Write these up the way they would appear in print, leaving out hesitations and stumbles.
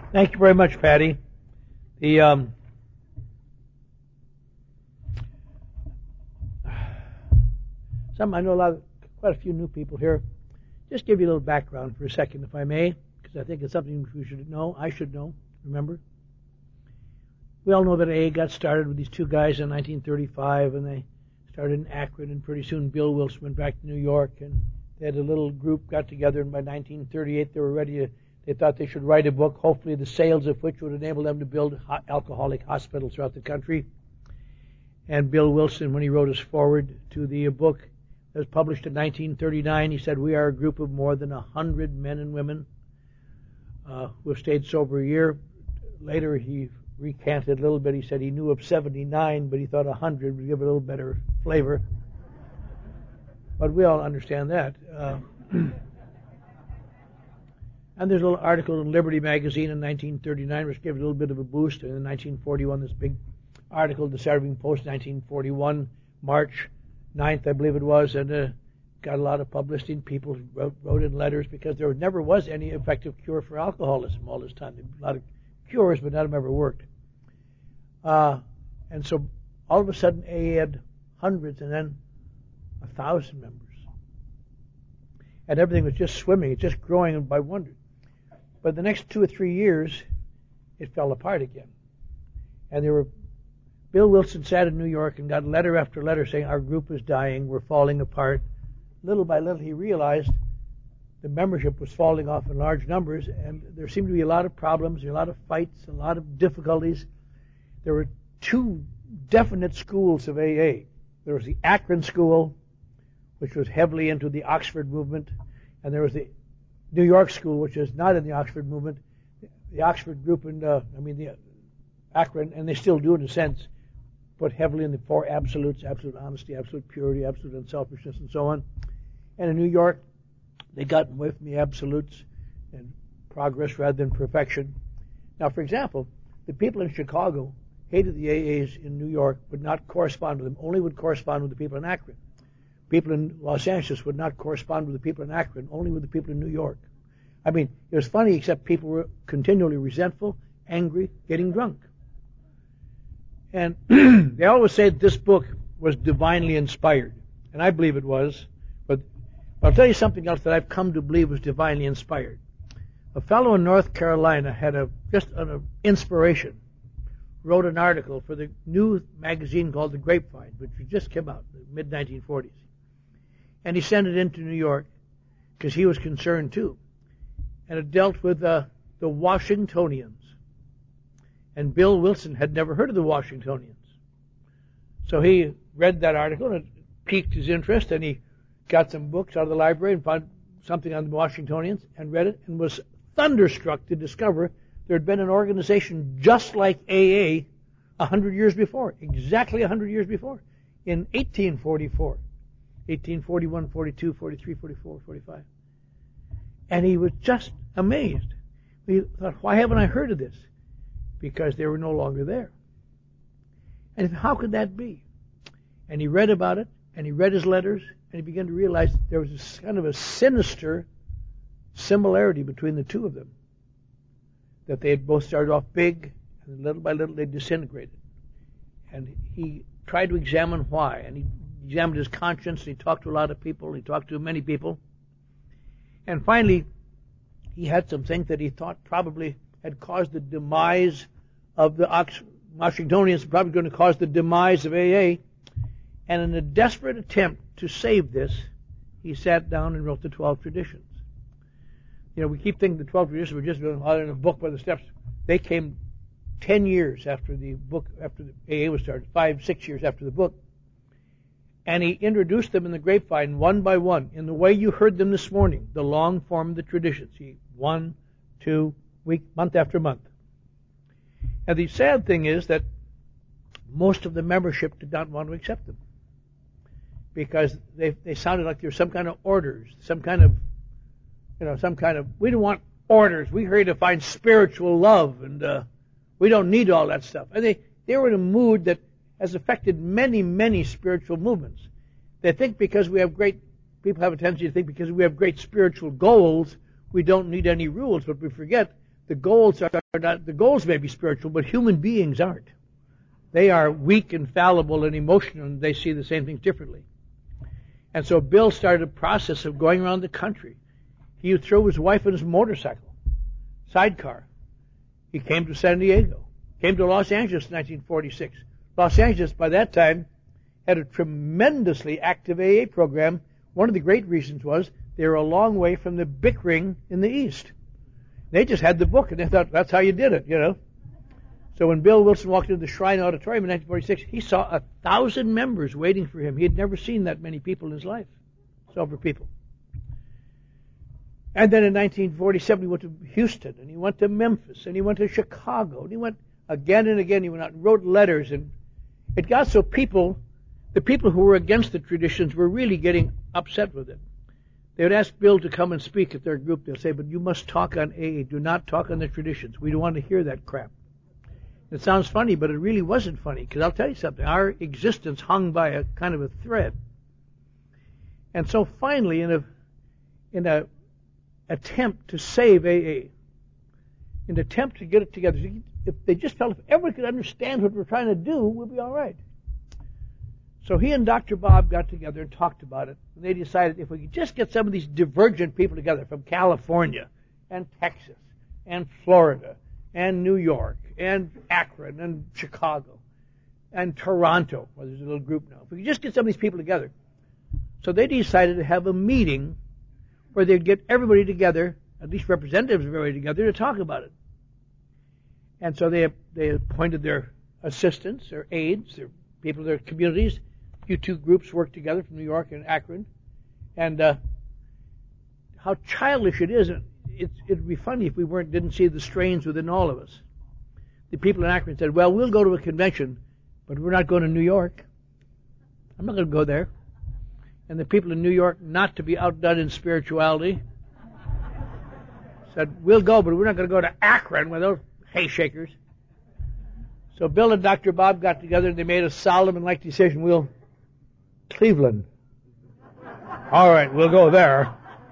Thank you very much, Patty. The I know quite a few new people here. Just give you a little background for a second, if I may, because I think it's something we should know. I should know. Remember, we all know that AA got started with these two guys in 1935, and they started in Akron, and pretty soon Bill Wilson went back to New York, and they had a little group got together, and by 1938 they were ready to. They thought they should write a book, hopefully the sales of which would enable them to build alcoholic hospitals throughout the country. And Bill Wilson, when he wrote his foreword to the book that was published in 1939, he said, "We are a group of more than 100 men and women who have stayed sober a year." Later he recanted a little bit. He said he knew of 79, but he thought 100 would give it a little better flavor. But we all understand that. And there's a little article in Liberty magazine in 1939 which gave it a little bit of a boost. And in 1941, this big article in the Saturday Post, 1941, March 9th, I believe it was, and got a lot of publicity, and people wrote in letters because there never was any effective cure for alcoholism all this time. There were a lot of cures, but none of them ever worked. And so all of a sudden, AA had hundreds and then 1,000 members. And everything was just swimming, it's just growing by wonder. But the next 2 or 3 years, it fell apart again. And Bill Wilson sat in New York and got letter after letter saying, "Our group is dying, we're falling apart." Little by little, he realized the membership was falling off in large numbers, and there seemed to be a lot of problems, a lot of fights, a lot of difficulties. There were 2 definite schools of AA. There was the Akron school, which was heavily into the Oxford movement, and there was the New York school, which is not in the Oxford movement. The Oxford group and the Akron, and they still do in a sense, put heavily in the 4 absolutes: absolute honesty, absolute purity, absolute unselfishness, and so on. And in New York, they got away from the absolutes and progress rather than perfection. Now, for example, the people in Chicago hated the AAs in New York, would not correspond with them, only would correspond with the people in Akron. People in Los Angeles would not correspond with the people in Akron, only with the people in New York. I mean, it was funny, except people were continually resentful, angry, getting drunk. And they always say that this book was divinely inspired. And I believe it was. But I'll tell you something else that I've come to believe was divinely inspired. A fellow in North Carolina had just an inspiration, wrote an article for the new magazine called The Grapevine, which just came out in the mid-1940s. And he sent it into New York because he was concerned too. And it dealt with the Washingtonians. And Bill Wilson had never heard of the Washingtonians. So he read that article and it piqued his interest, and he got some books out of the library and found something on the Washingtonians and read it and was thunderstruck to discover there had been an organization just like AA 100 years before, exactly 100 years before, in 1844. 1841, 42, 43, 44, 45. And he was just amazed. He thought, why haven't I heard of this? Because they were no longer there. And how could that be? And he read about it, and he read his letters, and he began to realize there was this kind of a sinister similarity between the two of them. That they had both started off big, and little by little they disintegrated. And he tried to examine why, and he examined his conscience, and he talked to a lot of people, and he talked to many people. And finally, he had some things that he thought probably had caused the demise of the Washingtonians, probably going to cause the demise of AA. And in a desperate attempt to save this, he sat down and wrote the 12 traditions. You know, we keep thinking the 12 traditions were just in a book by the steps. They came 10 years after the book, after the AA was started, 5, 6 years after the book. And he introduced them in the Grapevine one by one, in the way you heard them this morning, the long form of the traditions. 1, 2, week, month after month. And the sad thing is that most of the membership did not want to accept them, because they sounded like there were some kind of orders, some kind of, we don't want orders. We're here to find spiritual love, and we don't need all that stuff. And they were in a mood that has affected many, many spiritual movements. They think people have a tendency to think because we have great spiritual goals, we don't need any rules, but we forget the goals are not, the goals may be spiritual, but human beings aren't. They are weak and fallible and emotional, and they see the same things differently. And so Bill started a process of going around the country. He would throw his wife on his motorcycle, sidecar. He came to San Diego, came to Los Angeles in 1946. Los Angeles, by that time, had a tremendously active AA program. One of the great reasons was they were a long way from the bickering in the East. They just had the book, and they thought that's how you did it, you know. So when Bill Wilson walked into the Shrine Auditorium in 1946, he saw 1,000 members waiting for him. He had never seen that many people in his life, sober people. And then in 1947, he went to Houston, and he went to Memphis, and he went to Chicago, and he went again and again. He went out and wrote letters, and it got so the people who were against the traditions were really getting upset with it. They would ask Bill to come and speak at their group. They'll say, but you must talk on AA. Do not talk on the traditions. We don't want to hear that crap. It sounds funny, but it really wasn't funny, because I'll tell you something. Our existence hung by a kind of a thread. And so finally, in a attempt to save AA, an attempt to get it together, if they just felt if everyone could understand what we're trying to do, we'll be all right. So he and Dr. Bob got together and talked about it. And they decided if we could just get some of these divergent people together from California and Texas and Florida and New York and Akron and Chicago and Toronto, where there's a little group now. If we could just get some of these people together. So they decided to have a meeting where they'd get everybody together, at least representatives of everybody together, to talk about it. And so they appointed their assistants, their aides, their people of their communities. You two groups worked together from New York and Akron. And how childish it is. It'd be funny if we didn't see the strains within all of us. The people in Akron said, well, we'll go to a convention, but we're not going to New York. I'm not going to go there. And the people in New York, not to be outdone in spirituality, said, we'll go, but we're not going to go to Akron with those hay shakers. So Bill and Dr. Bob got together and they made a solemn and like decision. Cleveland. All right, we'll go there.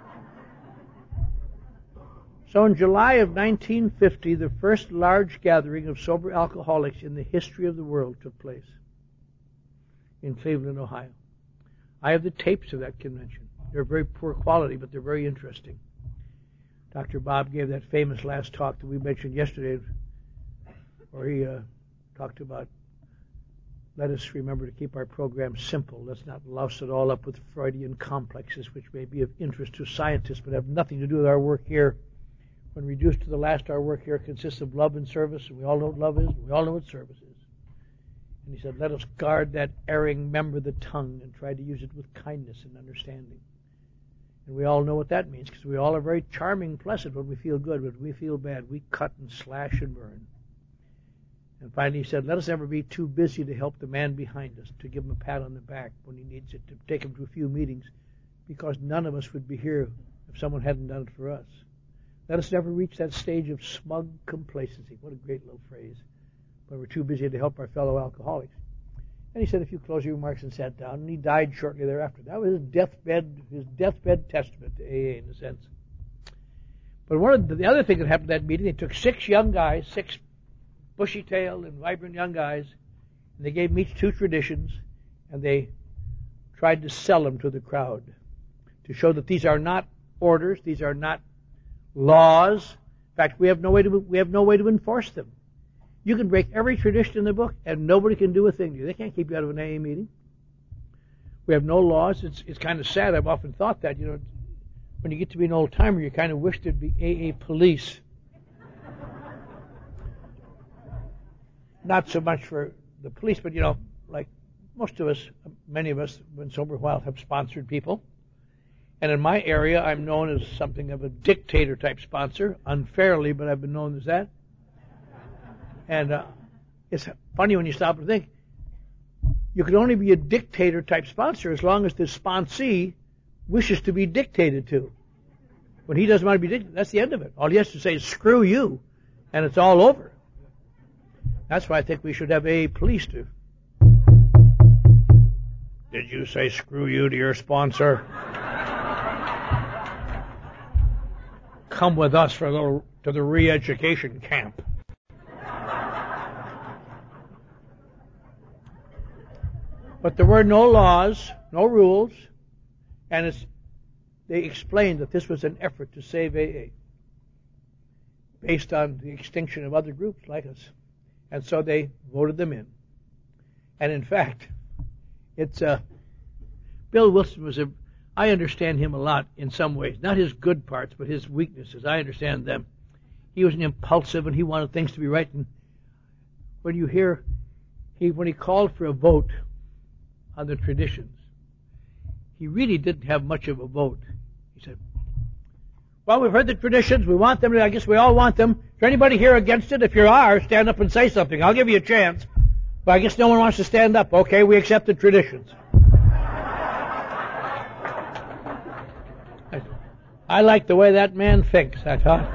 So in July of 1950, the first large gathering of sober alcoholics in the history of the world took place in Cleveland, Ohio. I have the tapes of that convention. They're very poor quality, but they're very interesting. Dr. Bob gave that famous last talk that we mentioned yesterday, where he talked about, let us remember to keep our program simple. Let's not louse it all up with Freudian complexes, which may be of interest to scientists, but have nothing to do with our work here. When reduced to the last, our work here consists of love and service, and we all know what love is, and we all know what service is. And he said, let us guard that erring member of the tongue and try to use it with kindness and understanding. And we all know what that means, because we all are very charming and pleasant when we feel good. When we feel bad, we cut and slash and burn. And finally he said, let us never be too busy to help the man behind us, to give him a pat on the back when he needs it, to take him to a few meetings, because none of us would be here if someone hadn't done it for us. Let us never reach that stage of smug complacency. What a great little phrase. When we're too busy to help our fellow alcoholics. And he said a few closing remarks and sat down, and he died shortly thereafter. That was his deathbed testament to AA in a sense. But the other thing that happened at that meeting, they took 6 young guys, 6 bushy-tailed and vibrant young guys, and they gave them each 2 traditions, and they tried to sell them to the crowd to show that these are not orders, these are not laws. In fact, we have no way to enforce them. You can break every tradition in the book, and nobody can do a thing to you. They can't keep you out of an AA meeting. We have no laws. It's kind of sad. I've often thought that, when you get to be an old timer, you kind of wish there'd be AA police. Not so much for the police, but like most of us, many of us, when sober a while, have sponsored people. And in my area, I'm known as something of a dictator-type sponsor, unfairly, but I've been known as that. And it's funny when you stop and think, you can only be a dictator-type sponsor as long as the sponsee wishes to be dictated to. When he doesn't want to be dictated, that's the end of it. All he has to say is, screw you, and it's all over. That's why I think we should have AA police too. Did you say screw you to your sponsor? Come with us for a little to the re-education camp. But there were no laws, no rules, and they explained that this was an effort to save AA based on the extinction of other groups like us. And so they voted them in. And in fact, it's Bill Wilson I understand him a lot in some ways. Not his good parts, but his weaknesses. I understand them. He was impulsive and he wanted things to be right. And when you hear, when he called for a vote on the traditions, he really didn't have much of a vote. He said, well, we've heard the traditions. We want them. I guess we all want them. Is there anybody here against it? If you are, stand up and say something. I'll give you a chance. But I guess no one wants to stand up. Okay, we accept the traditions. I like the way that man thinks, I thought.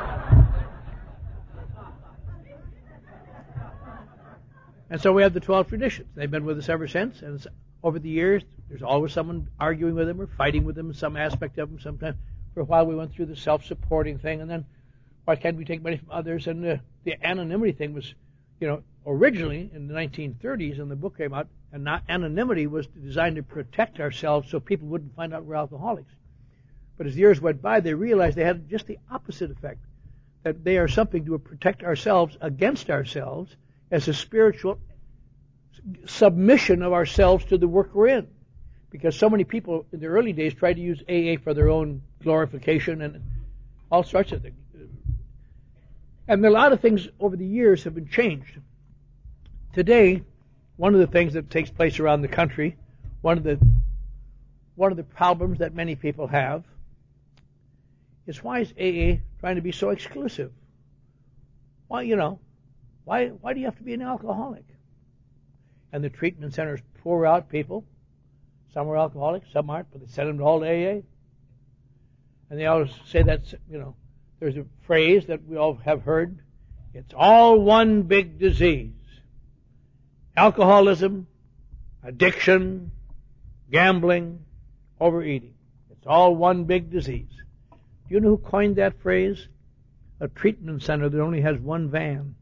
And so we have the 12 traditions. They've been with us ever since. And over the years, there's always someone arguing with them or fighting with them in some aspect of them. Sometimes, for a while, we went through the self-supporting thing. And then, why can't we take money from others? And the anonymity thing was, originally in the 1930s, when the book came out, and anonymity was designed to protect ourselves so people wouldn't find out we're alcoholics. But as the years went by, they realized they had just the opposite effect, that they are something to protect ourselves against ourselves as a spiritual submission of ourselves to the work we're in. Because so many people in the early days tried to use AA for their own glorification and all sorts of things. And a lot of things over the years have been changed. Today, one of the things that takes place around the country, one of the problems that many people have, is why is AA trying to be so exclusive? Why do you have to be an alcoholic? And the treatment centers pour out people. Some are alcoholics, some aren't, but they send them all to AA. And they always say that, there's a phrase that we all have heard. It's all one big disease. Alcoholism, addiction, gambling, overeating. It's all one big disease. Do you know who coined that phrase? A treatment center that only has one van.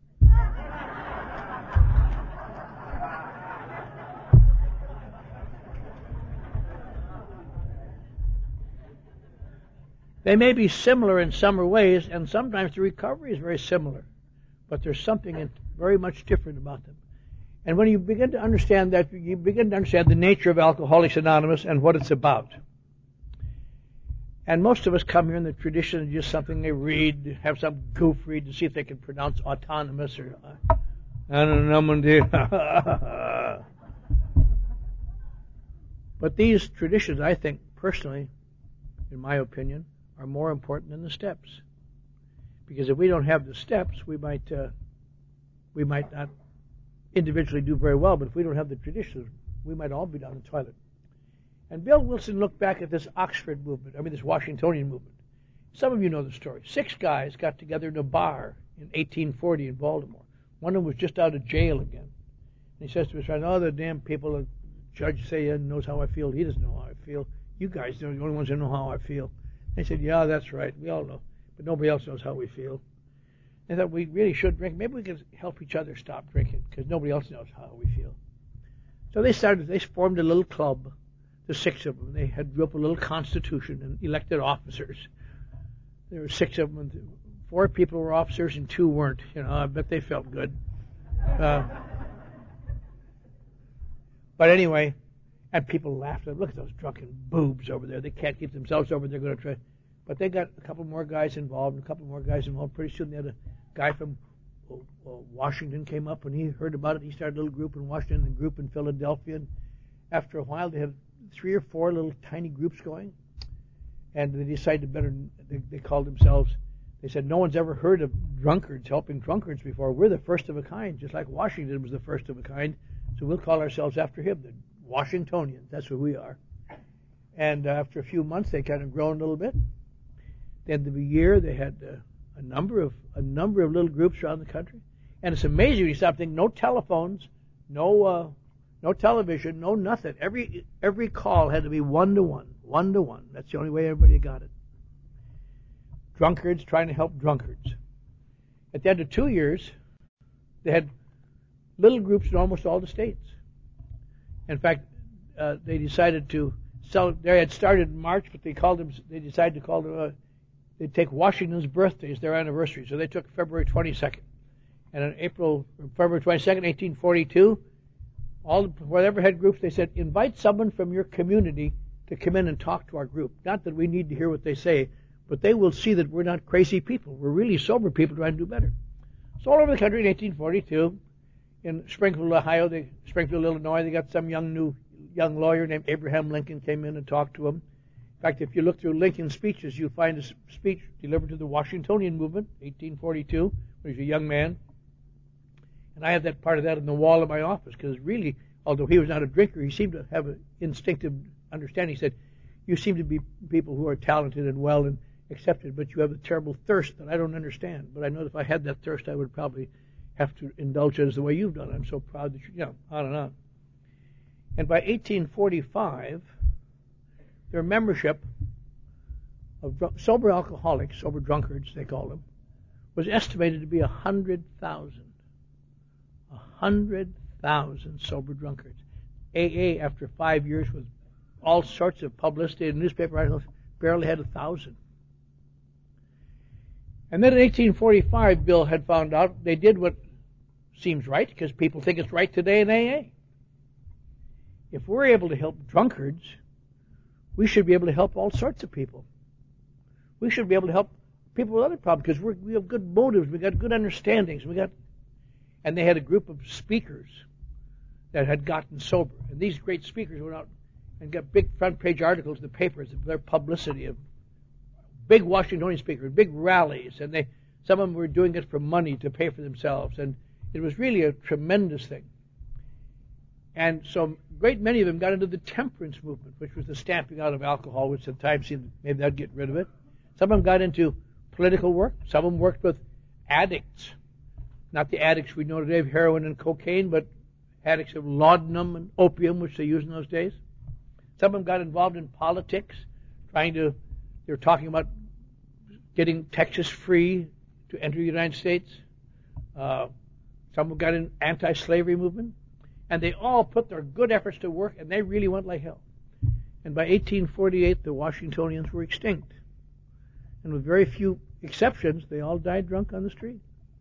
They may be similar in some ways, and sometimes the recovery is very similar, but there's something very much different about them. And when you begin to understand that, you begin to understand the nature of Alcoholics Anonymous and what it's about. And most of us come here in the tradition of just something they read, have some goof read to see if they can pronounce autonomous or anonymity. But these traditions, I think, personally, in my opinion, are more important than the steps. Because if we don't have the steps, we might not individually do very well, but if we don't have the traditions, we might all be down the toilet. And Bill Wilson looked back at this Oxford movement, this Washingtonian movement. Some of you know the story. 6 guys got together in a bar in 1840 in Baltimore. One of them was just out of jail again. And he says to his friend, the damn people, the judge say he knows how I feel. He doesn't know how I feel. You guys are the only ones who know how I feel. They said, yeah, that's right. We all know. But nobody else knows how we feel. They thought we really should drink. Maybe we could help each other stop drinking because nobody else knows how we feel. So they formed a little club, the 6 of them. They had drew up a little constitution and elected officers. There were 6 of them. And 4 people were officers and 2 weren't. I bet they felt good. But anyway, and people laughed. Look at those drunken boobs over there. They can't keep themselves over. They're going to try. But they got a couple more guys involved, and a couple more guys involved. Pretty soon they had a guy from Washington came up, and he heard about it. He started a little group in Washington, and a group in Philadelphia. And after a while, they had 3 or 4 little tiny groups going. And they decided they called themselves, they said, no one's ever heard of drunkards helping drunkards before. We're the first of a kind, just like Washington was the first of a kind. So we'll call ourselves after him, the Washingtonians. That's who we are. And after a few months, they kind of grown a little bit. At the end of the year, they had a number of little groups around the country. And it's amazing when you stop thinking, no telephones, no television, no nothing. Every call had to be 1-to-1, 1-to-1. That's the only way everybody got it. Drunkards trying to help drunkards. At the end of 2 years, they had little groups in almost all the states. In fact, they decided to sell. They had started in March, but they decided to call them. They'd take Washington's birthday as their anniversary, so they took February 22nd. And on February 22nd, 1842, whatever had groups, they said, invite someone from your community to come in and talk to our group. Not that we need to hear what they say, but they will see that we're not crazy people. We're really sober people trying to do better. So all over the country in 1842, in Springfield, Illinois, they got some young lawyer named Abraham Lincoln came in and talked to him. In fact, if you look through Lincoln's speeches, you'll find a speech delivered to the Washingtonian movement, 1842, when he was a young man. And I have that part of that on the wall of my office, because really, although he was not a drinker, he seemed to have an instinctive understanding. He said, you seem to be people who are talented and well and accepted, but you have a terrible thirst that I don't understand. But I know if I had that thirst, I would probably have to indulge it as the way you've done. I'm so proud that on and on. And by 1845, their membership of sober alcoholics, sober drunkards, they call them, was estimated to be 100,000. 100,000 sober drunkards. AA, after 5 years with all sorts of publicity in newspaper articles, barely had 1,000. And then in 1845, Bill had found out they did what seems right, because people think it's right today in AA. If we're able to help drunkards, we should be able to help all sorts of people. We should be able to help people with other problems, because we have good motives, we got good understandings, and they had a group of speakers that had gotten sober. And these great speakers went out and got big front page articles in the papers of their publicity of big Washingtonian speakers, big rallies, and some of them were doing it for money to pay for themselves, and it was really a tremendous thing. And so a great many of them got into the temperance movement, which was the stamping out of alcohol, which at times seemed maybe that'd get rid of it. Some of them got into political work. Some of them worked with addicts. Not the addicts we know today of heroin and cocaine, but addicts of laudanum and opium, which they used in those days. Some of them got involved in politics, they were talking about getting Texas free to enter the United States. Some of them got in anti-slavery movement. And they all put their good efforts to work, and they really went like hell. And by 1848, the Washingtonians were extinct. And with very few exceptions, they all died drunk on the street.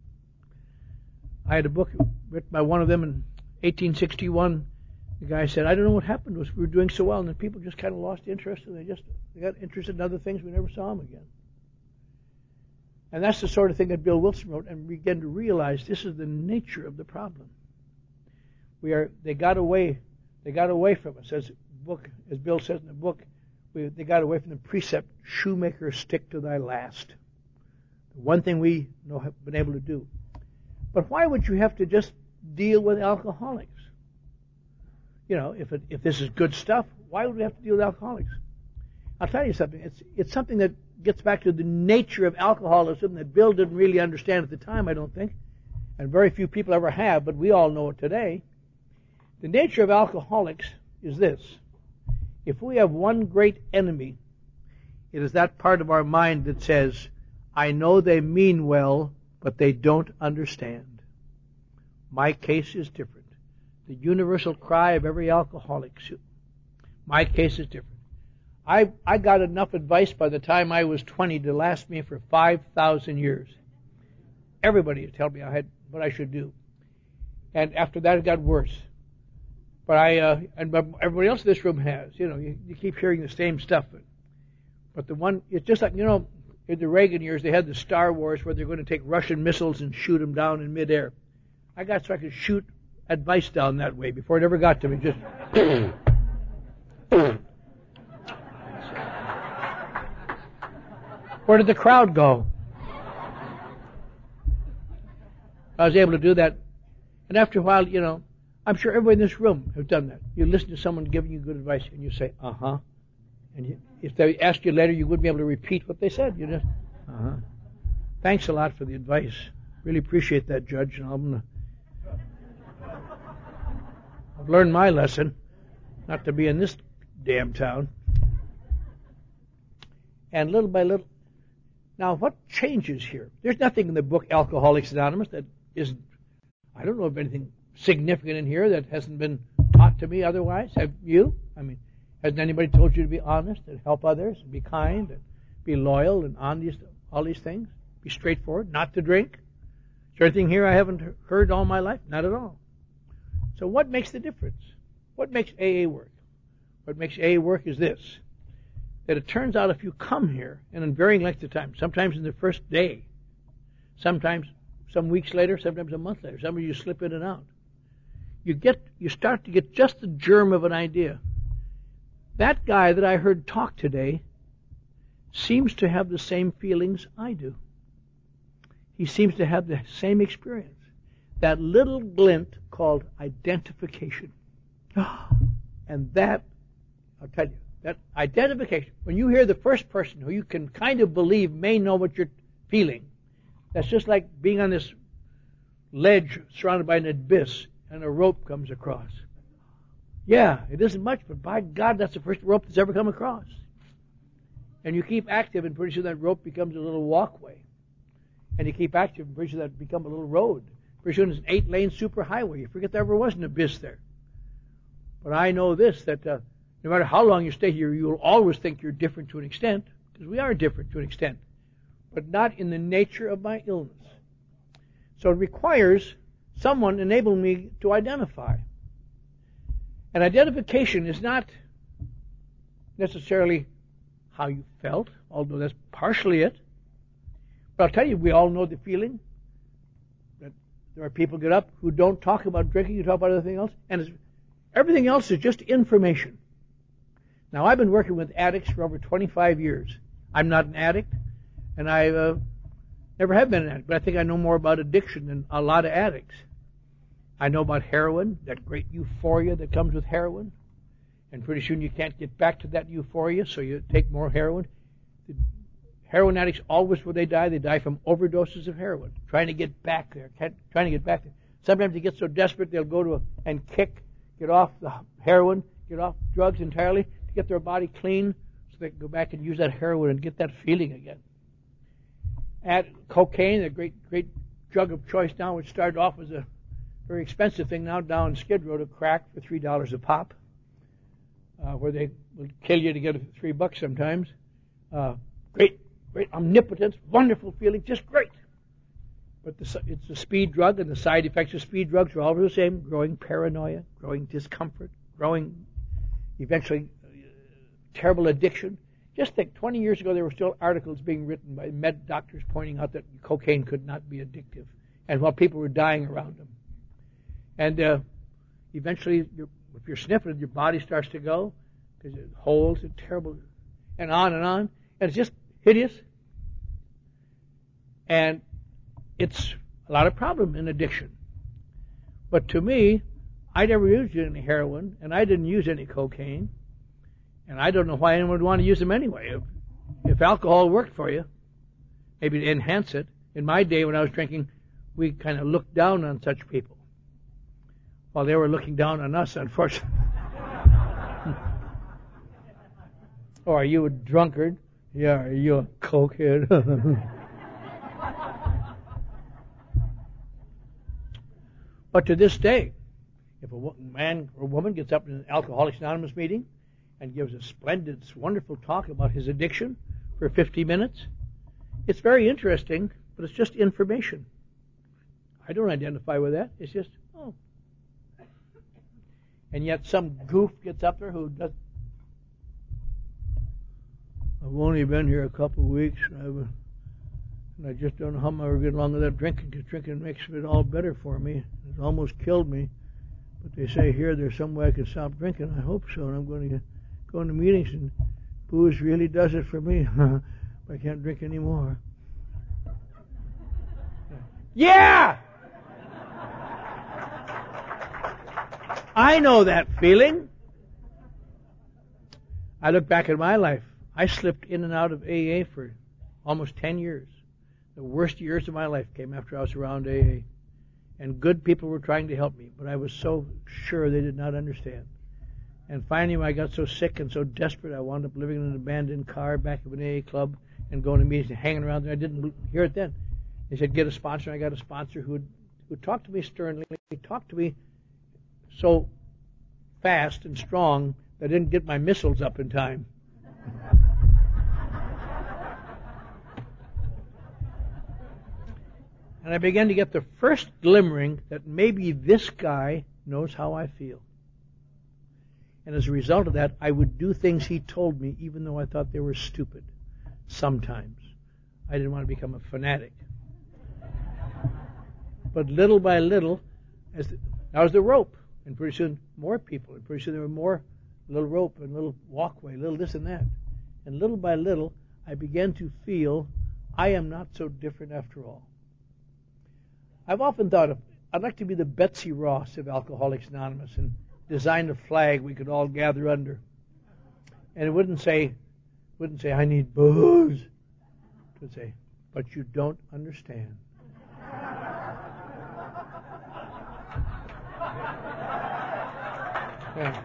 I had a book written by one of them in 1861. The guy said, I don't know what happened to us. We were doing so well, and then people just kind of lost interest, and they got interested in other things. We never saw them again. And that's the sort of thing that Bill Wilson wrote, and we began to realize this is the nature of the problem. They got away from us. As Bill says in the book, they got away from the precept, shoemaker, stick to thy last. The one thing we have been able to do. But why would you have to just deal with alcoholics? If this is good stuff, why would we have to deal with alcoholics? I'll tell you something. It's something that gets back to the nature of alcoholism that Bill didn't really understand at the time, I don't think, and very few people ever have, but we all know it today. The nature of alcoholics is this. If we have one great enemy, it is that part of our mind that says, I know they mean well, but they don't understand. My case is different. The universal cry of every alcoholic. My case is different. I got enough advice by the time I was 20 to last me for 5,000 years. Everybody would tell me what I should do. And after that, it got worse. But and everybody else in this room has. You keep hearing the same stuff. But it's just like, in the Reagan years, they had the Star Wars where they're going to take Russian missiles and shoot them down in midair. I got so I could shoot advice down that way before it ever got to me. Just where did the crowd go? I was able to do that. And after a while, I'm sure everybody in this room has done that. You listen to someone giving you good advice, and you say, uh-huh. And if they ask you later, you wouldn't be able to repeat what they said. You just, uh-huh. Thanks a lot for the advice. Really appreciate that, Judge. And I've learned my lesson, not to be in this damn town. And little by little. Now, what changes here? There's nothing in the book Alcoholics Anonymous that isn't, I don't know of anything significant in here that hasn't been taught to me otherwise. Have you? I mean, hasn't anybody told you to be honest and help others and be kind and be loyal and honest, all these things? Be straightforward, not to drink? Is there anything here I haven't heard all my life? Not at all. So what makes the difference? What makes AA work? What makes AA work is this, that it turns out if you come here, and in varying lengths of time, sometimes in the first day, sometimes some weeks later, sometimes a month later, some of you slip in and out, you start to get just the germ of an idea. That guy that I heard talk today seems to have the same feelings I do. He seems to have the same experience. That little glint called identification. And that, I'll tell you, that identification, when you hear the first person who you can kind of believe may know what you're feeling, that's just like being on this ledge surrounded by an abyss and a rope comes across. Yeah, it isn't much, but by God, that's the first rope that's ever come across. And you keep active, and pretty soon that rope becomes a little walkway. And you keep active, and pretty soon that becomes a little road. Pretty soon it's an 8-lane superhighway. You forget there ever was an abyss there. But I know this, that no matter how long you stay here, you'll always think you're different to an extent, because we are different to an extent, but not in the nature of my illness. So it requires someone enabling me to identify. And identification is not necessarily how you felt, although that's partially it. But I'll tell you, we all know the feeling that there are people get up who don't talk about drinking, you talk about everything else, and everything else is just information. Now, I've been working with addicts for over 25 years. I'm not an addict, and I never have been an addict, but I think I know more about addiction than a lot of addicts. I know about heroin, that great euphoria that comes with heroin, and pretty soon you can't get back to that euphoria, so you take more heroin. The heroin addicts, always when they die from overdoses of heroin, trying to get back there, trying to get back there. Sometimes they get so desperate they'll go to and get off the heroin, get off drugs entirely, to get their body clean, so they can go back and use that heroin and get that feeling again. Add cocaine, a great drug of choice now, which started off as a very expensive thing, now down Skid Row to crack for $3 a pop, where they will kill you to get $3 sometimes. Great omnipotence, wonderful feeling, just great. But it's a speed drug, and the side effects of speed drugs are all the same: growing paranoia, growing discomfort, growing eventually terrible addiction. Just think, 20 years ago there were still articles being written by med doctors pointing out that cocaine could not be addictive, and while people were dying around them. And eventually, if you're sniffing it, your body starts to go, because it holds it terrible, and on, and it's just hideous. And it's a lot of problem in addiction. But to me, I never used any heroin, and I didn't use any cocaine, and I don't know why anyone would want to use them anyway. If alcohol worked for you, maybe to enhance it. In my day when I was drinking, we kind of looked down on such people, while they were looking down on us, unfortunately. Oh, are you a drunkard? Yeah, are you a cokehead? But to this day, if a man or woman gets up in an Alcoholics Anonymous meeting and gives a splendid, wonderful talk about his addiction for 50 minutes, it's very interesting, but it's just information. I don't identify with that. It's just, oh. And yet some goof gets up there who does. I've only been here a couple of weeks, and I just don't know how I'm ever get along with that drinking, because drinking makes it all better for me. It's almost killed me. But they say here there's some way I can stop drinking. I hope so, and I'm going to go into meetings, and booze really does it for me. I can't drink anymore. Yeah! I know that feeling. I look back at my life. I slipped in and out of AA for almost 10 years. The worst years of my life came after I was around AA. And good people were trying to help me, but I was so sure they did not understand. And finally, when I got so sick and so desperate, I wound up living in an abandoned car back of an AA club and going to meetings and hanging around there. I didn't hear it then. They said, get a sponsor. And I got a sponsor who would talk to me sternly. He talked to me so fast and strong that I didn't get my missiles up in time. And I began to get the first glimmering that maybe this guy knows how I feel. And as a result of that, I would do things he told me, even though I thought they were stupid. Sometimes. I didn't want to become a fanatic. But little by little, that was the rope. And pretty soon, more people. And pretty soon there were more, little rope and little walkway, little this and that. And little by little, I began to feel I am not so different after all. I've often thought I'd like to be the Betsy Ross of Alcoholics Anonymous and design a flag we could all gather under. And it wouldn't say, I need booze. It would say, but you don't understand. Yeah.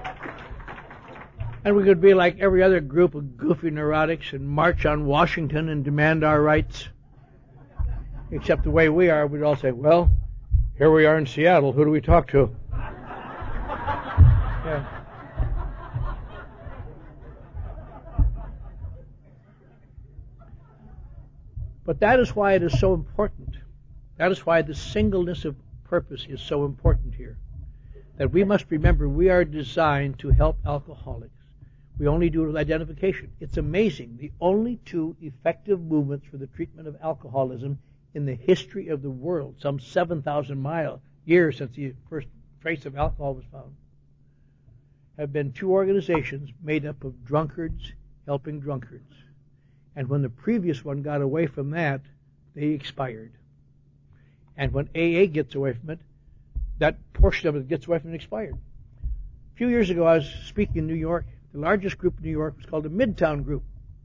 And we could be like every other group of goofy neurotics and march on Washington and demand our rights. Except the way we are, we'd all say, well, here we are in Seattle. Who do we talk to? Yeah. But that is why it is so important. That is why the singleness of purpose is so important here. That we must remember we are designed to help alcoholics. We only do it with identification. It's amazing. The only two effective movements for the treatment of alcoholism in the history of the world, some 7,000 years since the first trace of alcohol was found, have been two organizations made up of drunkards helping drunkards. And when the previous one got away from that, they expired. And when AA gets away from it, that portion of it gets away from it expired. A few years ago, I was speaking in New York. The largest group in New York was called the Midtown Group.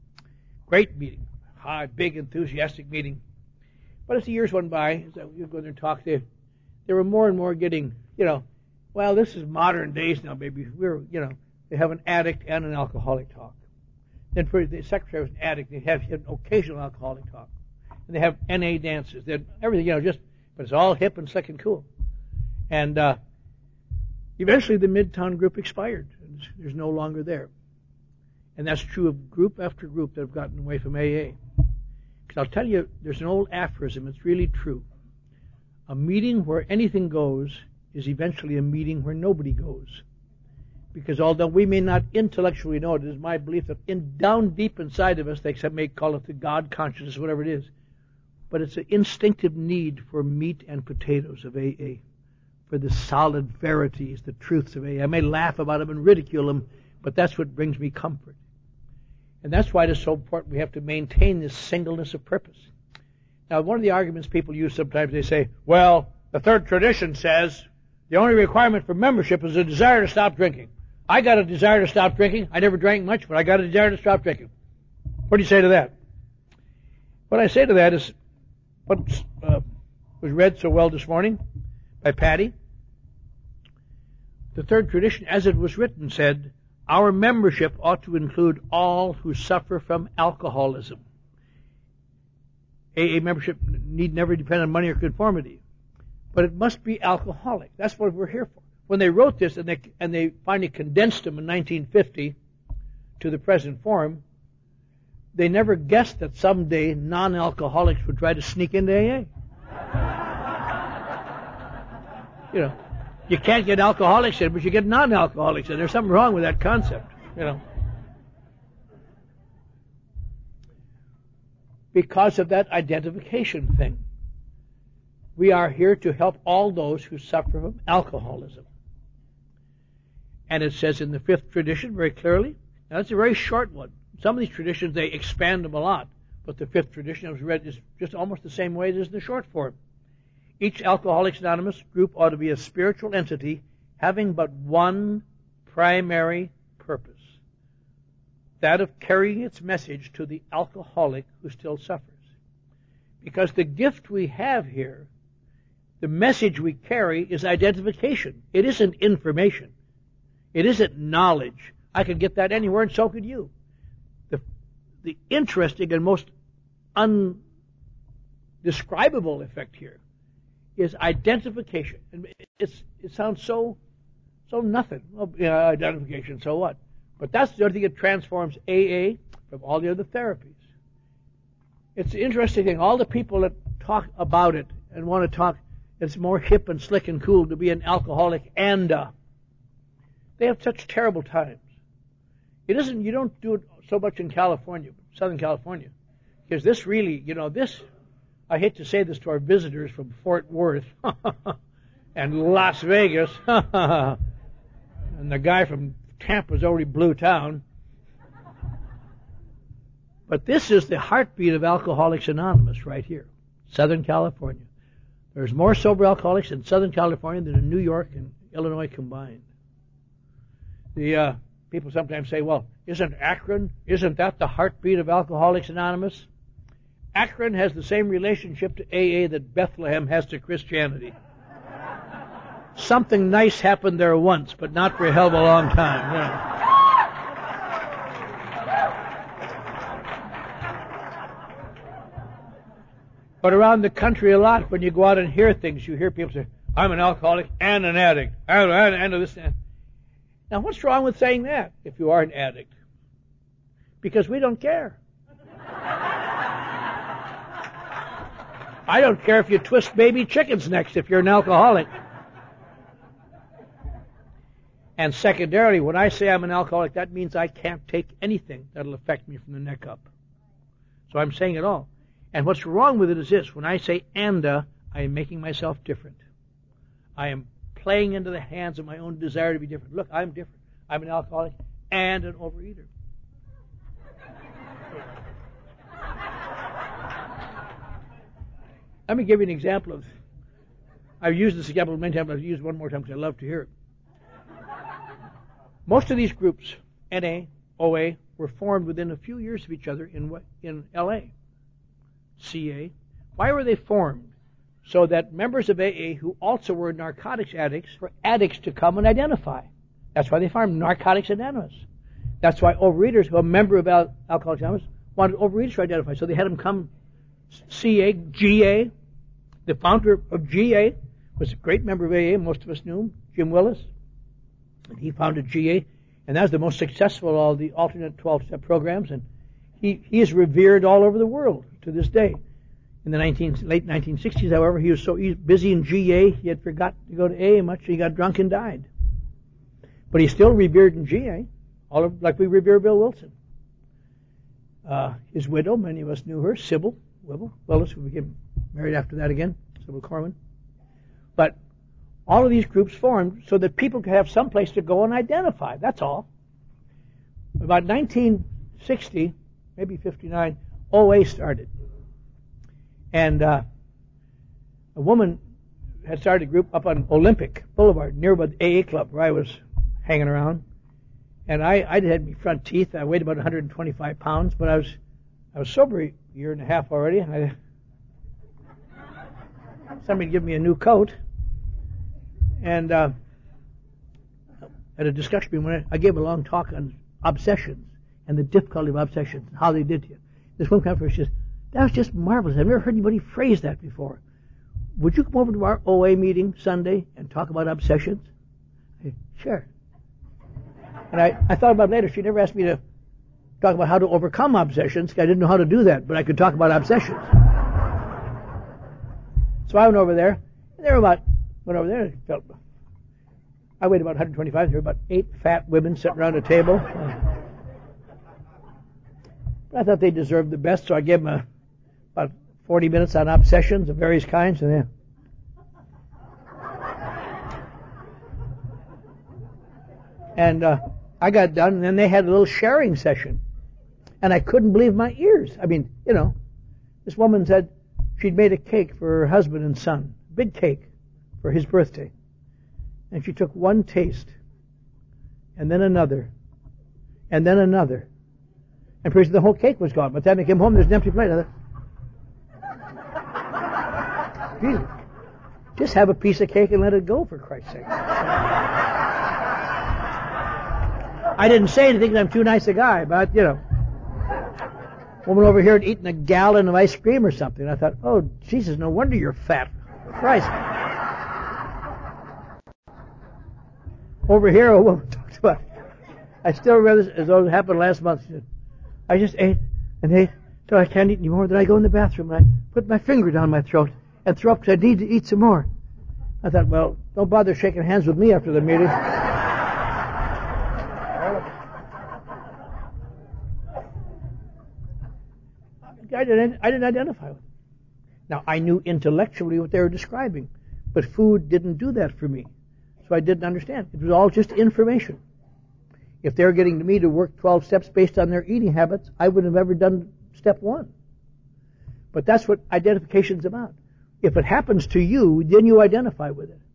Great meeting. High, big, enthusiastic meeting. But as the years went by, as you go there and talk, they were more and more getting, well, this is modern days now, baby. They have an addict and an alcoholic talk. Then for the secretary was an addict, they have an occasional alcoholic talk. And they have NA dances. Then everything, but it's all hip and slick and cool. And eventually the Midtown Group expired. There's no longer there. And that's true of group after group that have gotten away from AA. Because I'll tell you, there's an old aphorism. It's really true. A meeting where anything goes is eventually a meeting where nobody goes. Because although we may not intellectually know it, it is my belief that down deep inside of us, they may call it the God consciousness, whatever it is, but it's an instinctive need for meat and potatoes of AA, for the solid verities, the truths of AA. I may laugh about them and ridicule them, but that's what brings me comfort. And that's why it is so important we have to maintain this singleness of purpose. Now, one of the arguments people use sometimes, they say, well, the third tradition says the only requirement for membership is a desire to stop drinking. I got a desire to stop drinking. I never drank much, but I got a desire to stop drinking. What do you say to that? What I say to that is what was read so well this morning by Patty. The third tradition, as it was written, said, our membership ought to include all who suffer from alcoholism. AA membership need never depend on money or conformity, but it must be alcoholic. That's what we're here for. When they wrote this and they finally condensed them in 1950 to the present form, they never guessed that someday non-alcoholics would try to sneak into AA. You can't get alcoholics in, but you get non-alcoholics in. There's something wrong with that concept, Because of that identification thing. We are here to help all those who suffer from alcoholism. And it says in the fifth tradition very clearly, now that's a very short one. Some of these traditions, they expand them a lot, but the fifth tradition that was read is just almost the same way it is in the short form. Each Alcoholics Anonymous group ought to be a spiritual entity having but one primary purpose, that of carrying its message to the alcoholic who still suffers. Because the gift we have here, the message we carry, is identification. It isn't information. It isn't knowledge. I could get that anywhere, and so could you. the interesting and most undescribable effect here is identification. And it sounds so nothing. Well, yeah, identification, so what? But that's the other thing that transforms AA from all the other therapies. It's the interesting thing. All the people that talk about it and want to talk, it's more hip and slick and cool to be an alcoholic and they have such terrible times. It isn't, you don't do it so much in California, Southern California, because this really, this, I hate to say this to our visitors from Fort Worth and Las Vegas, and the guy from Tampa's already blew town. But this is the heartbeat of Alcoholics Anonymous right here, Southern California. There's more sober alcoholics in Southern California than in New York and Illinois combined. The people sometimes say, well, isn't that the heartbeat of Alcoholics Anonymous? Akron has the same relationship to AA that Bethlehem has to Christianity. Something nice happened there once, but not for a hell of a long time. But around the country a lot, when you go out and hear things, you hear people say, I'm an alcoholic and an addict. And this and that. Now, what's wrong with saying that if you are an addict? Because we don't care. I don't care if you twist baby chickens' necks if you're an alcoholic. And secondarily, when I say I'm an alcoholic, that means I can't take anything that'll affect me from the neck up. So I'm saying it all. And what's wrong with it is this. When I say I am making myself different. I am playing into the hands of my own desire to be different. Look, I'm different. I'm an alcoholic and an overeater. Let me give you an example of, I've used this example many times, but I'll use it one more time because I love to hear it. Most of these groups, NA, OA, were formed within a few years of each other in LA, CA. Why were they formed? So that members of AA who also were narcotics addicts were addicts to come and identify. That's why they formed Narcotics Anonymous. That's why overeaters who are a member of Alcoholics Anonymous wanted overeaters to identify. So they had them come CA, GA. The founder of GA was a great member of AA. Most of us knew him, Jim Willis. And he founded GA. And that was the most successful of all the alternate 12-step programs. And he is revered all over the world to this day. In the late 1960s, however, he was so busy in GA, he had forgotten to go to AA much, he got drunk and died. But he's still revered in GA, like we revere Bill Wilson. His widow, many of us knew her, Sybil Willis, who became married after that again, Sybil Corman. But all of these groups formed so that people could have some place to go and identify. That's all. About 1960, maybe 59, OA started. And a woman had started a group up on Olympic Boulevard, near the AA club where I was hanging around. And I had my front teeth. I weighed about 125 pounds, but I was sober a year and a half already. Somebody gave me a new coat. And at a discussion when I gave a long talk on obsessions and the difficulty of obsessions and how they did to you. This one conference says, that was just marvelous. I've never heard anybody phrase that before. Would you come over to our OA meeting Sunday and talk about obsessions? I said, sure. And I thought about it later. She never asked me to talk about how to overcome obsessions. I didn't know how to do that, but I could talk about obsessions. So I went over there. And I weighed about 125. There were about 8 fat women sitting around a table. But I thought they deserved the best, so I gave them about 40 minutes on obsessions of various kinds. And I got done, and then they had a little sharing session. And I couldn't believe my ears. I mean, this woman said she'd made a cake for her husband and son, big cake for his birthday. And she took one taste, and then another, and then another. And pretty soon the whole cake was gone. By the time I came home, there's an empty plate. I thought, Jesus, just have a piece of cake and let it go, for Christ's sake. I didn't say anything because I'm too nice a guy, but, woman over here had eaten a gallon of ice cream or something. I thought, oh, Jesus, no wonder you're fat. Christ. Over here, a woman talked about, I still remember this as though it happened last month. She said, I just ate and ate till I can't eat anymore. Then I go in the bathroom and I put my finger down my throat and throw up because I need to eat some more. I thought, well, don't bother shaking hands with me after the meeting. I didn't identify with it. Now, I knew intellectually what they were describing, but food didn't do that for me. So I didn't understand. It was all just information. If they were getting me to work 12 steps based on their eating habits, I wouldn't have ever done step 1. But that's what identification's about. If it happens to you, then you identify with it.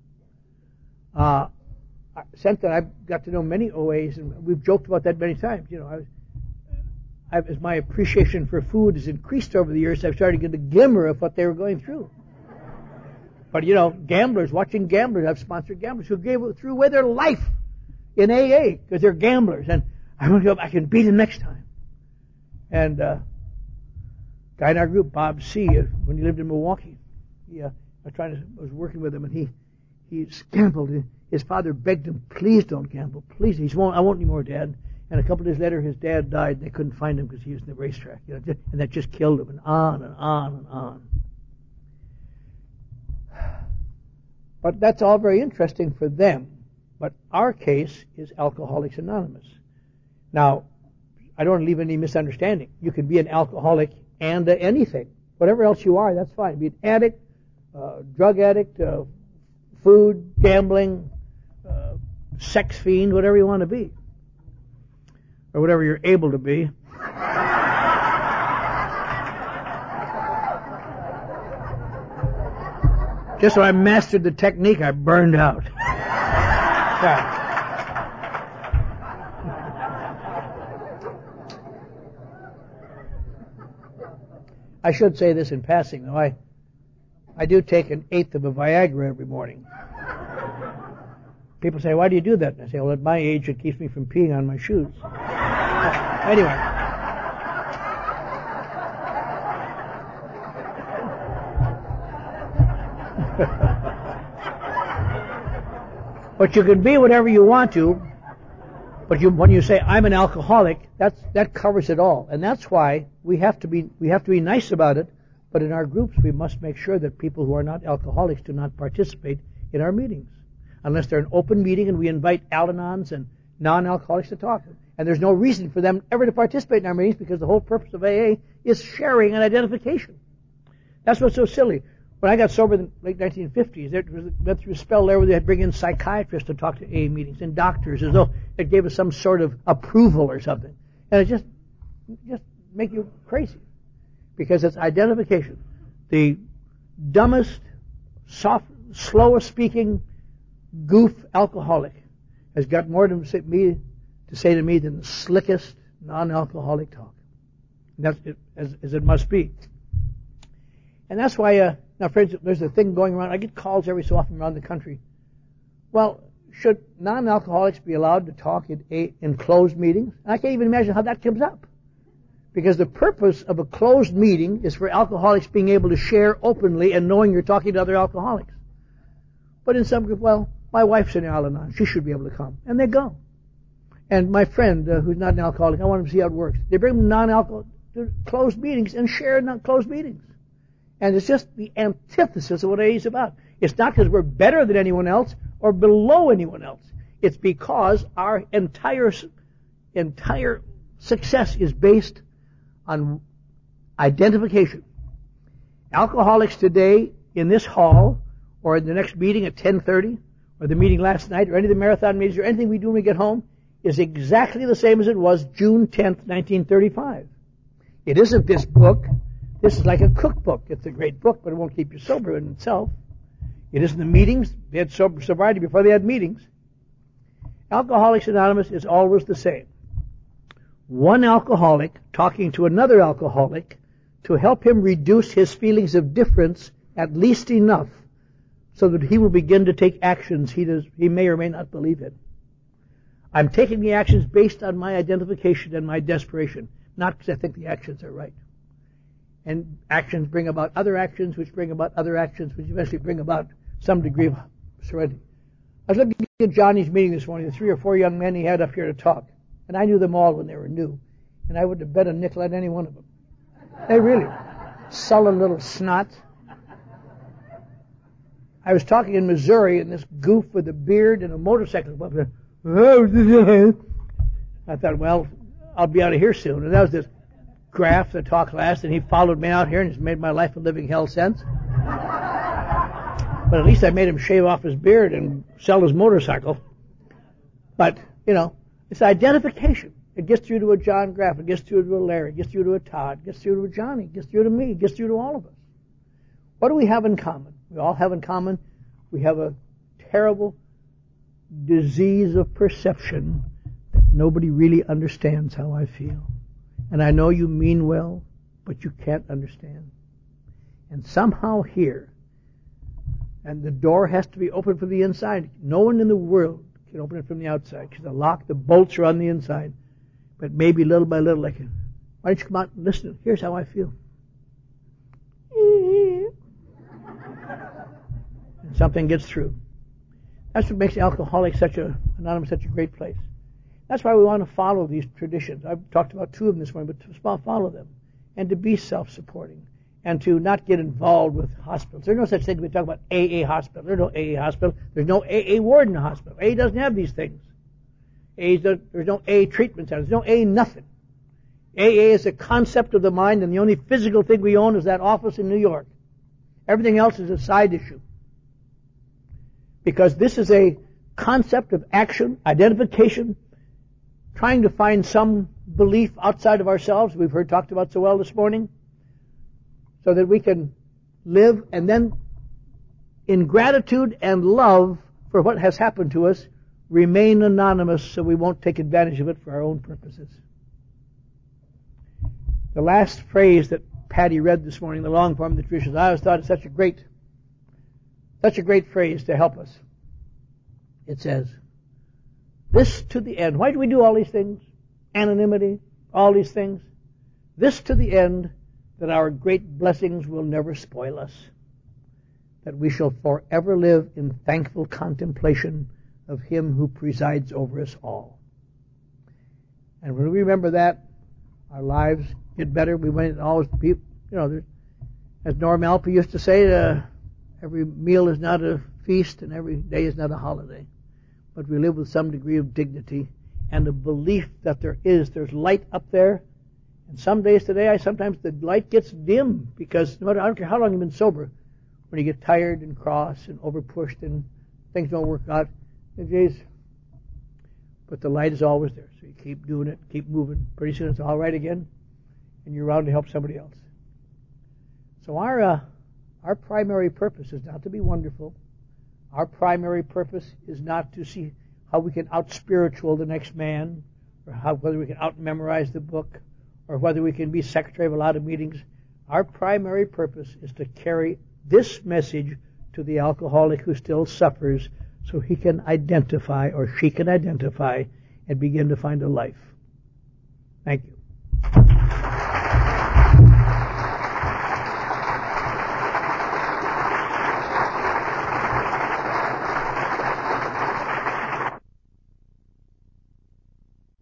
Since then, I've got to know many OAs, and we've joked about that many times. You know, as my appreciation for food has increased over the years, I've started to get a glimmer of what they were going through. But, you know, gamblers, watching gamblers, I've sponsored gamblers who threw away their life in AA because they're gamblers. And I want to go back and beat them next time. And guy in our group, Bob C., when he lived in Milwaukee, I was working with him, and he gambled. His father begged him, please don't gamble. Please. He said, I won't anymore, Dad. And a couple of days later, his dad died, and they couldn't find him because he was in the racetrack. You know, and that just killed him, and on and on and on. But that's all very interesting for them. But our case is Alcoholics Anonymous. Now, I don't want to leave any misunderstanding. You can be an alcoholic and anything. Whatever else you are, that's fine. Be an addict, drug addict, food, gambling, sex fiend, whatever you want to be. Or whatever you're able to be. Just when I mastered the technique, I burned out. Yeah. I should say this in passing, though. I do take an eighth of a Viagra every morning. People say, why do you do that? And I say, well, at my age, it keeps me from peeing on my shoes. Anyway. But you can be whatever you want to, but when you say I'm an alcoholic, that covers it all, and that's why we have to be nice about it. But in our groups, we must make sure that people who are not alcoholics do not participate in our meetings, unless they're an open meeting and we invite Al-Anons and non-alcoholics to talk. And there's no reason for them ever to participate in our meetings because the whole purpose of AA is sharing and identification. That's what's so silly. When I got sober in the late 1950s, there went through a spell there where they had to bring in psychiatrists to talk to AA meetings and doctors as though it gave us some sort of approval or something. And it just make you crazy because it's identification. The dumbest, slowest speaking goof alcoholic has got more to say to me than the slickest non-alcoholic talk. And that's it, as it must be. And that's why, now friends, there's a thing going around. I get calls every so often around the country. Well, should non-alcoholics be allowed to talk in closed meetings? And I can't even imagine how that comes up. Because the purpose of a closed meeting is for alcoholics being able to share openly and knowing you're talking to other alcoholics. But in some group, well, my wife's an Al-Anon. She should be able to come. And they go. And my friend, who's not an alcoholic, I want him to see how it works. They bring non-alcoholic to closed meetings and share in closed meetings. And it's just the antithesis of what AA is about. It's not because we're better than anyone else or below anyone else. It's because our entire success is based on identification. Alcoholics today in this hall or in the next meeting at 10:30 or the meeting last night or any of the marathon meetings or anything we do when we get home is exactly the same as it was June 10th, 1935. It isn't this book. This is like a cookbook. It's a great book, but it won't keep you sober in itself. It isn't the meetings. They had sobriety before they had meetings. Alcoholics Anonymous is always the same. One alcoholic talking to another alcoholic to help him reduce his feelings of difference at least enough so that he will begin to take actions he may or may not believe in. I'm taking the actions based on my identification and my desperation. not because I think the actions are right. And actions bring about other actions, which bring about other actions, which eventually bring about some degree of serenity. I was looking at Johnny's meeting this morning, the 3 or 4 young men he had up here to talk. And I knew them all when they were new. And I wouldn't have bet a nickel on any one of them. They really sullen little snots. I was talking in Missouri, and this goof with a beard and a motorcycle was up there. I thought, well, I'll be out of here soon. And that was this Graf that talked last, and he followed me out here, and it's made my life a living hell since. But at least I made him shave off his beard and sell his motorcycle. But, it's identification. It gets through to a John Graf, it gets through to a Larry, it gets through to a Todd, it gets through to a Johnny, it gets through to me, it gets through to all of us. What do we have in common? We all have in common, we have a terrible disease of perception that nobody really understands how I feel. And I know you mean well, but you can't understand. And somehow here, and the door has to be opened from the inside. No one in the world can open it from the outside because the bolts are on the inside. But maybe little by little, why don't you come out and listen? Here's how I feel. And something gets through. That's what makes Alcoholics Anonymous such a great place. That's why we want to follow these traditions. I've talked about 2 of them this morning, but to follow them. And to be self-supporting. And to not get involved with hospitals. There's no such thing. We talk about AA hospital. There's no AA hospital. There's no AA ward in the hospital. AA doesn't have these things. There's no AA treatment center. There's no AA nothing. AA is a concept of the mind, and the only physical thing we own is that office in New York. Everything else is a side issue. Because this is a concept of action, identification, trying to find some belief outside of ourselves, we've heard talked about so well this morning, so that we can live and then in gratitude and love for what has happened to us, remain anonymous so we won't take advantage of it for our own purposes. The last phrase that Patty read this morning, the long form of the traditions, I always thought it's such a great phrase to help us. It says, this to the end. Why do we do all these things? Anonymity, all these things. This to the end, that our great blessings will never spoil us, that we shall forever live in thankful contemplation of Him who presides over us all. And when we remember that, our lives get better. We might always be, as Norm Alpe used to say, every meal is not a feast and every day is not a holiday. But we live with some degree of dignity and a belief that there's light up there. And some days today, sometimes the light gets dim because no matter, I don't care how long you've been sober, when you get tired and cross and overpushed and things don't work out, but the light is always there. So you keep doing it, keep moving. Pretty soon it's all right again, and you're around to help somebody else. So our primary purpose is not to be wonderful. Our primary purpose is not to see how we can out-spiritual the next man, or whether we can out-memorize the book, or whether we can be secretary of a lot of meetings. Our primary purpose is to carry this message to the alcoholic who still suffers so he can identify, or she can identify, and begin to find a life. Thank you.